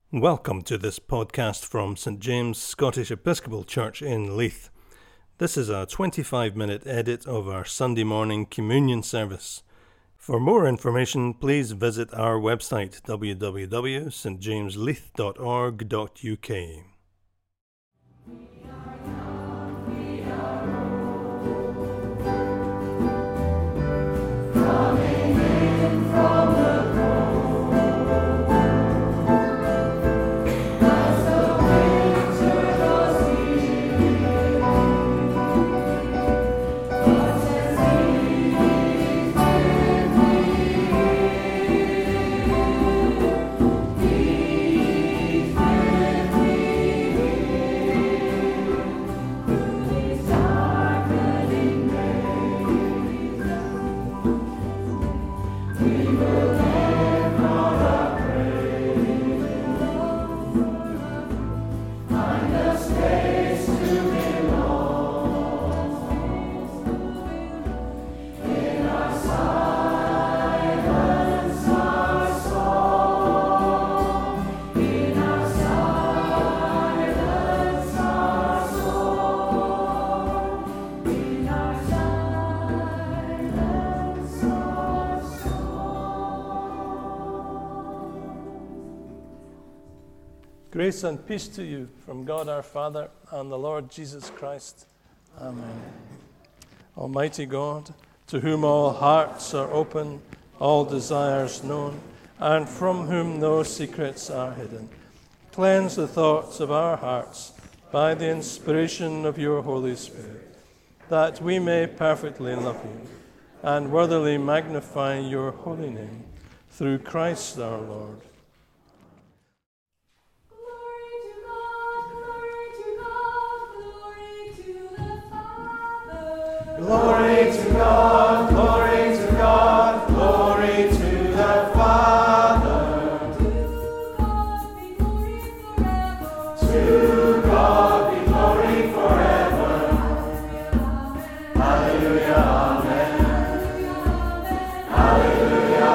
Welcome to this podcast from St James Scottish Episcopal Church in Leith. This is a 25-minute edit of our Sunday morning communion service. For more information, please visit our website www.stjamesleith.org.uk. Grace and peace to you from God our Father and the Lord Jesus Christ. Amen. Almighty God, to whom all hearts are open, all desires known, and from whom no secrets are hidden, cleanse the thoughts of our hearts by the inspiration of your Holy Spirit, that we may perfectly love you and worthily magnify your holy name, through Christ our Lord. Glory to God, glory to God, glory to the Father. To God be glory forever. Hallelujah, amen. Hallelujah,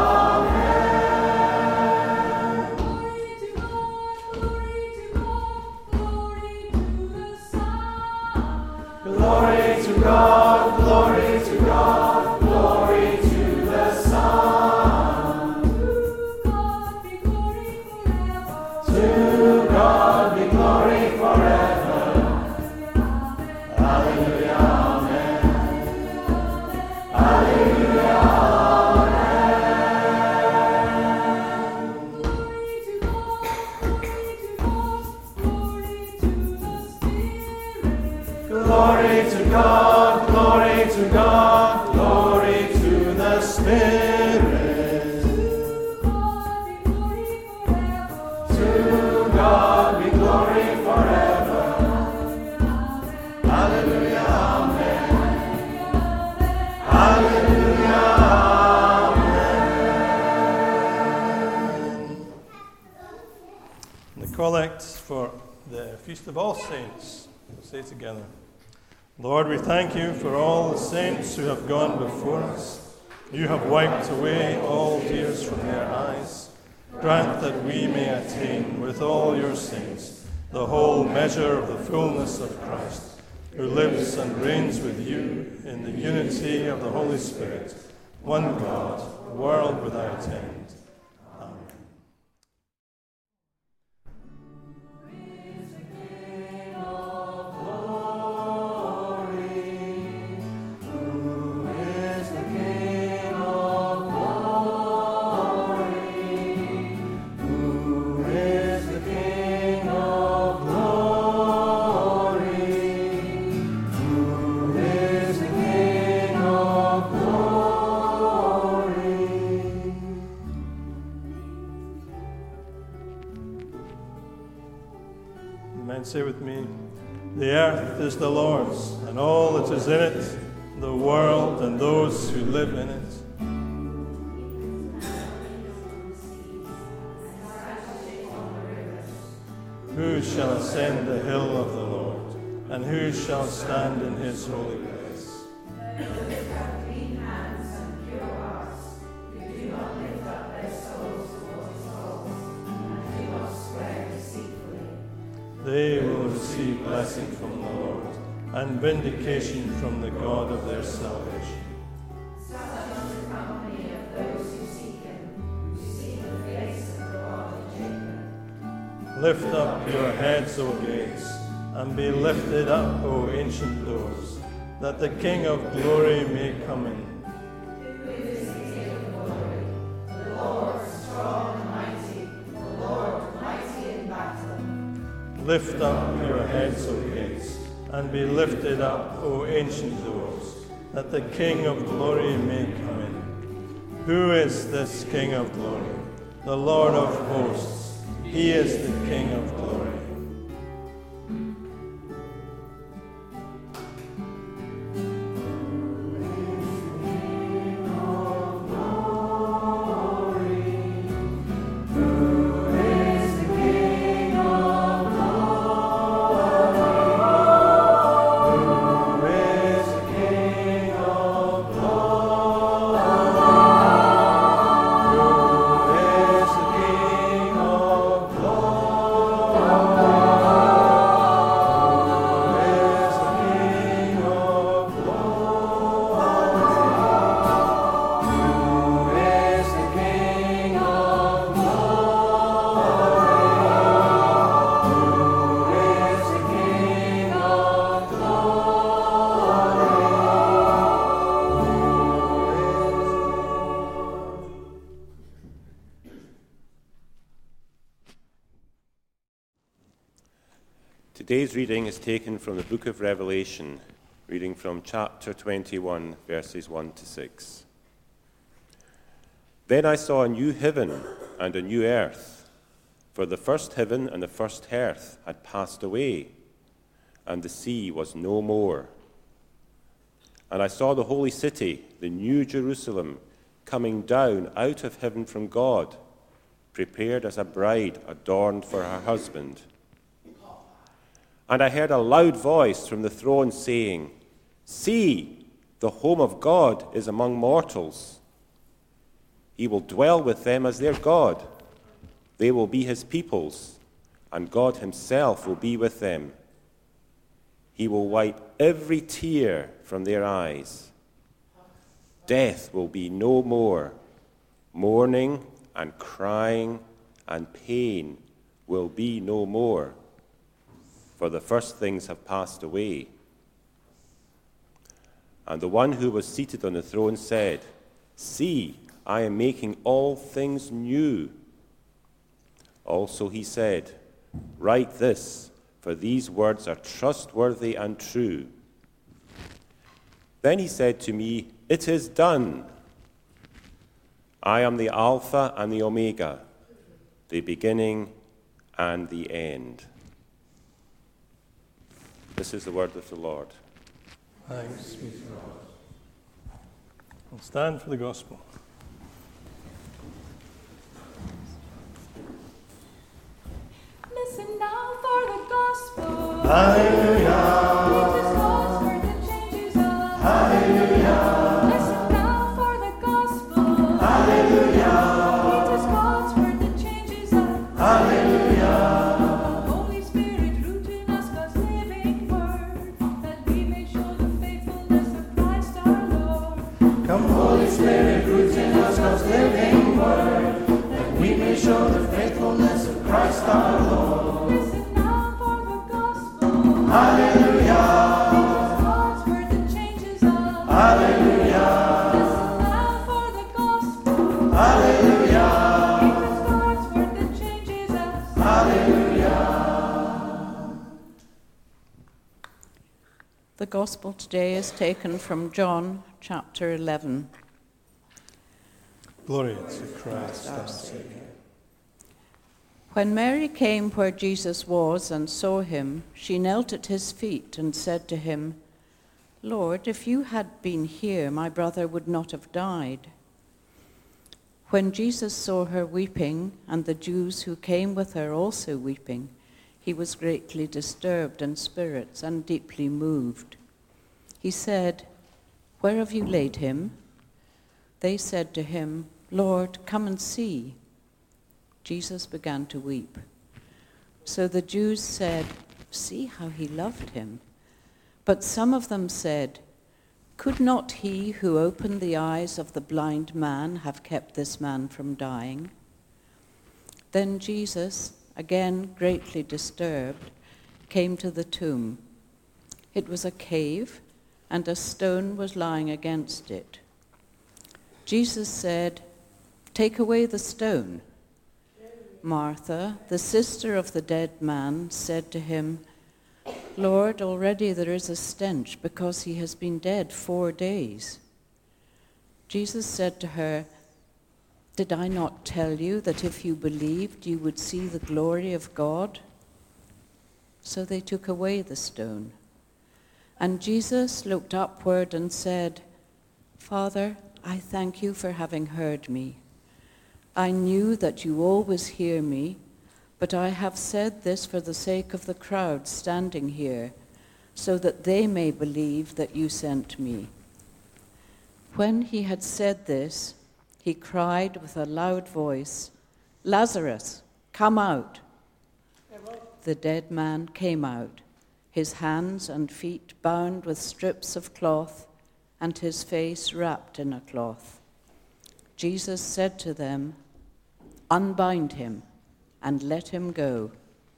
amen. Glory to God, glory to God, glory to the Son. To God be glory forever. Hallelujah, amen. Hallelujah, glory to God, glory to God, glory to the Spirit. To God be glory forever. Hallelujah, amen. Hallelujah, amen. The collect for the Feast of All Saints. We'll say together. Lord, we thank you for all the saints who have gone before us. You have wiped away all tears from their eyes. Grant that we may attain with all your saints the whole measure of the fullness of Christ, who lives and reigns with you in the unity of the Holy Spirit, one God, world without end. Say with me, the earth is the Lord's, and all that is in it, the world and those who live in it. Who shall ascend the hill of the Lord, and who shall stand in his holy place? Do not lift up their souls towards God, and do not they will receive blessing from the Lord, and vindication from the God of their salvation. Lift up your heads, O gates, and be lifted up, O ancient doors, that the King of glory may come in. Who is the King of glory? The Lord strong and mighty, the Lord mighty in battle. Lift up your heads, O gates, and be lifted up, O ancient doors, that the King of glory may come in. Who is this King of glory? The Lord of hosts. He is the King of glory. Today's reading is taken from the book of Revelation, reading from chapter 21, verses 1 to 6. Then I saw a new heaven and a new earth, for the first heaven and the first earth had passed away, and the sea was no more. And I saw the holy city, the new Jerusalem, coming down out of heaven from God, prepared as a bride adorned for her husband. And I heard a loud voice from the throne saying, "See, the home of God is among mortals. He will dwell with them as their God. They will be his peoples, and God himself will be with them. He will wipe every tear from their eyes. Death will be no more. Mourning and crying and pain will be no more, for the first things have passed away." And the one who was seated on the throne said, "See, I am making all things new." Also he said, "Write this, for these words are trustworthy and true." Then he said to me, "It is done. I am the Alpha and the Omega, the beginning and the end." This is the word of the Lord. Thanks be to God. We'll stand for the gospel. Listen now for the gospel. Hallelujah. Jesus calls for the changes of. Hallelujah. Listen now for the gospel. Hallelujah. Jesus calls for the changes of. Hallelujah. The Holy Spirit root in us God's living word, that we may show the faithfulness of Christ our Lord. Come, Holy Spirit, root in us God's living word, that we may show the faithfulness of Christ our Lord. Listen now for the gospel. Hallelujah. Jesus calls for the changes of. Hallelujah. Listen now for the gospel. Hallelujah. Jesus calls for the changes of. Hallelujah. The Gospel today is taken from John chapter 11. Glory to Christ our Saviour. When Mary came where Jesus was and saw him, she knelt at his feet and said to him, "Lord, if you had been here, my brother would not have died." When Jesus saw her weeping, and the Jews who came with her also weeping, he was greatly disturbed in spirits and deeply moved. He said, "Where have you laid him?" They said to him, "Lord, come and see." Jesus began to weep. So the Jews said, "See how he loved him." But some of them said, "Could not he who opened the eyes of the blind man have kept this man from dying?" Then Jesus, again greatly disturbed, came to the tomb. It was a cave, and a stone was lying against it. Jesus said, "Take away the stone." Martha, the sister of the dead man, said to him, "Lord, already there is a stench because he has been dead 4 days." Jesus said to her, "Did I not tell you that if you believed, you would see the glory of God?" So they took away the stone. And Jesus looked upward and said, "Father, I thank you for having heard me. I knew that you always hear me, but I have said this for the sake of the crowd standing here, so that they may believe that you sent me." When he had said this, he cried with a loud voice, "Lazarus, come out!" The dead man came out, his hands and feet bound with strips of cloth, and his face wrapped in a cloth. Jesus said to them, "Unbind him and let him go."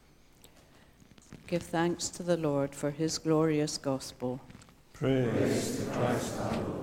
Give thanks to the Lord for his glorious gospel. Praise to Christ our Lord.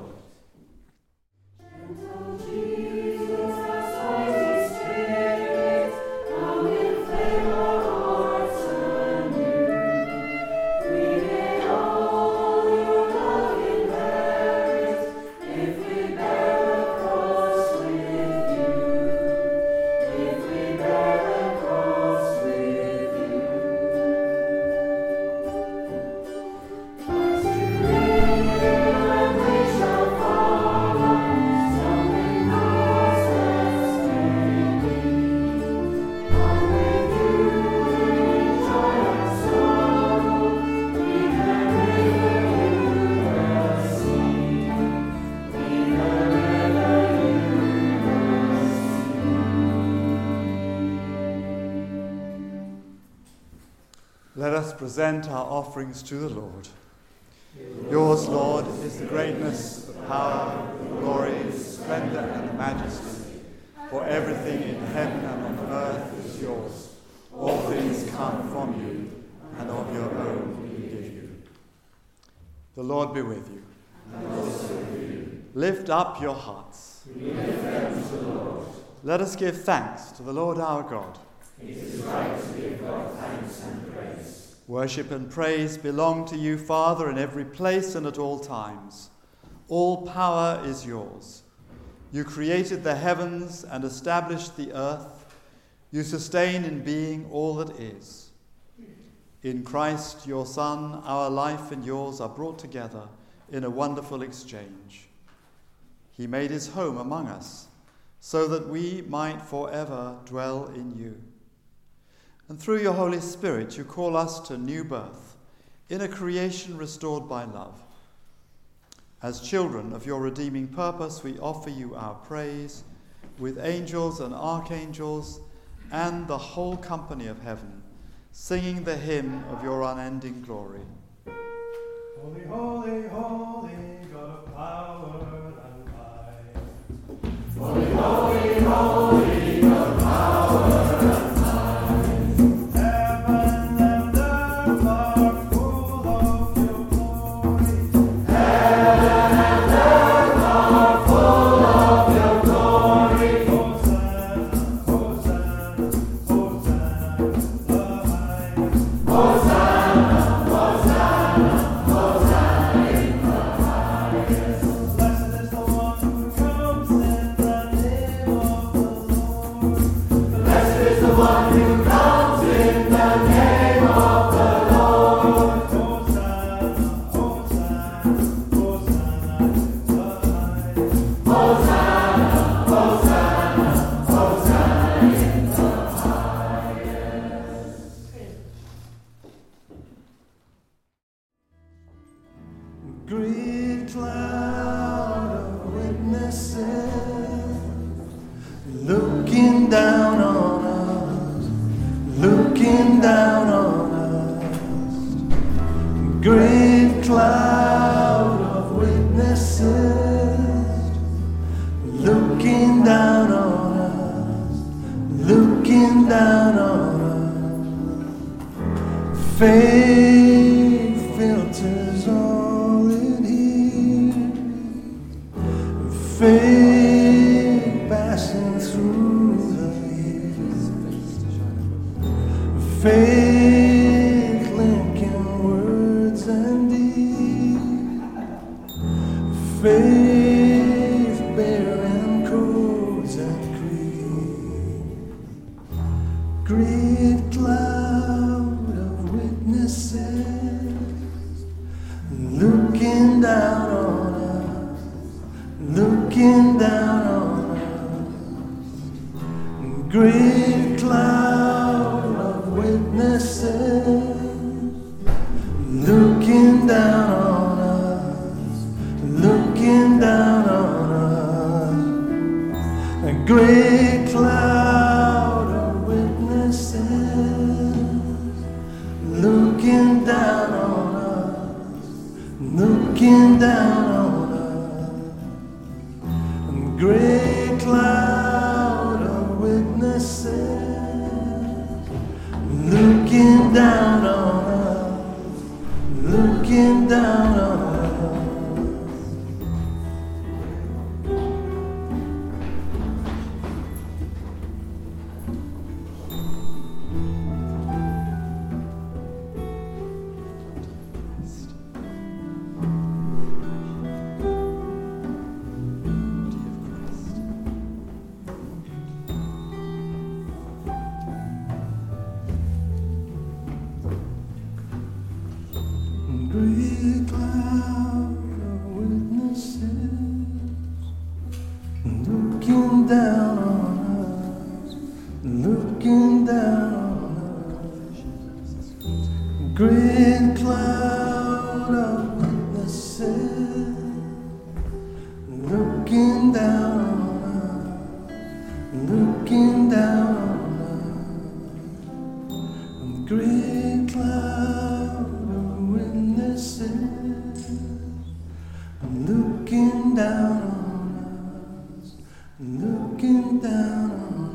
Let us present our offerings to the Lord. Yours, Lord, is the greatness, the power, the glory, the splendor, and the majesty. For everything in heaven and on earth is yours. All things come from you, and of your own we give you. The Lord be with you. And also with you. Lift up your hearts. We lift them to the Lord. Let us give thanks to the Lord our God. It is right to give God thanks and praise. Worship and praise belong to you, Father, in every place and at all times. All power is yours. You created the heavens and established the earth. You sustain in being all that is. In Christ, your Son, our life and yours are brought together in a wonderful exchange. He made his home among us, so that we might forever dwell in you. And through your Holy Spirit, you call us to new birth, in a creation restored by love. As children of your redeeming purpose, we offer you our praise, with angels and archangels and the whole company of heaven, singing the hymn of your unending glory. Holy, holy, holy, God of power and might. Holy, holy, holy, God of power and might. Heaven and earth are full of your glory. Heaven and earth are full of your glory. Hosanna, Hosanna, Hosanna, the highest. Hosanna, Hosanna, Hosanna in the highest. Blessed is the one who comes in the name of the Lord. Blessed is the one who comes in the name of the Lord. Hosanna, Hosanna, Hosanna, the highest. Hosanna, Hosanna, Hosanna in the highest. Great cloud of witnesses looking down on us, looking looking down on us. Great cloud of witnesses, looking down on us, looking down on us. Faith filters all it hears. Faith passing through the years. Faith linking words and deeds. Faith bearing codes and creeds. Great cloud of witnesses, looking down on us, looking down on us. Great cloud of witnesses, looking down on us, looking down on us. A great cloud of witnesses, looking down on us, looking down on us. A great cloud of witnesses, looking down on us, looking down on us. Great cloud of witnesses, looking down on us, looking down on us. Great cloud of witnesses, looking down on us, looking down on us. Great cloud of witnesses, looking down on us, looking down on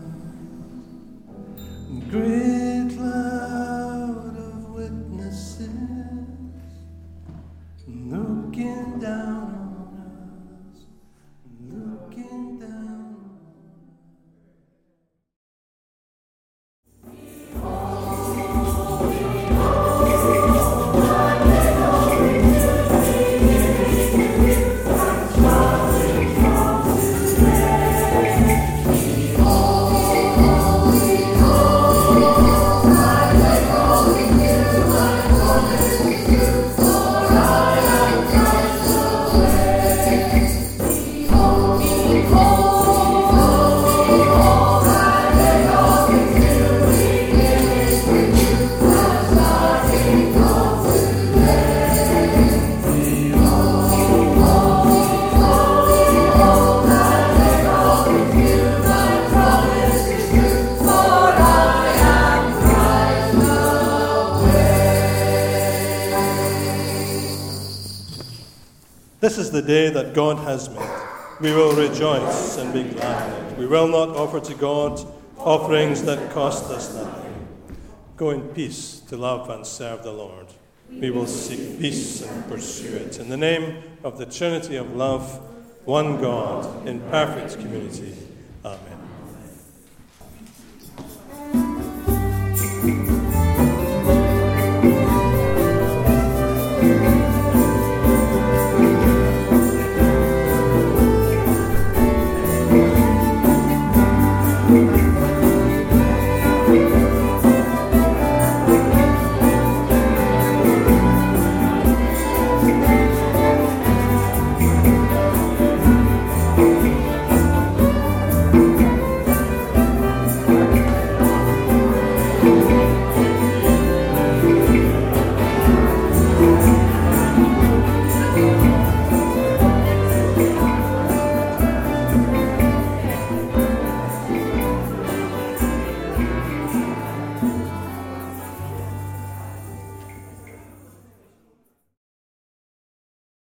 us. Great cloud of witnesses, looking down on us, looking down. This is the day that God has made. We will rejoice and be glad in it. We will not offer to God offerings that cost us nothing. Go in peace to love and serve the Lord. We will seek peace and pursue it. In the name of the Trinity of love, one God, in perfect community.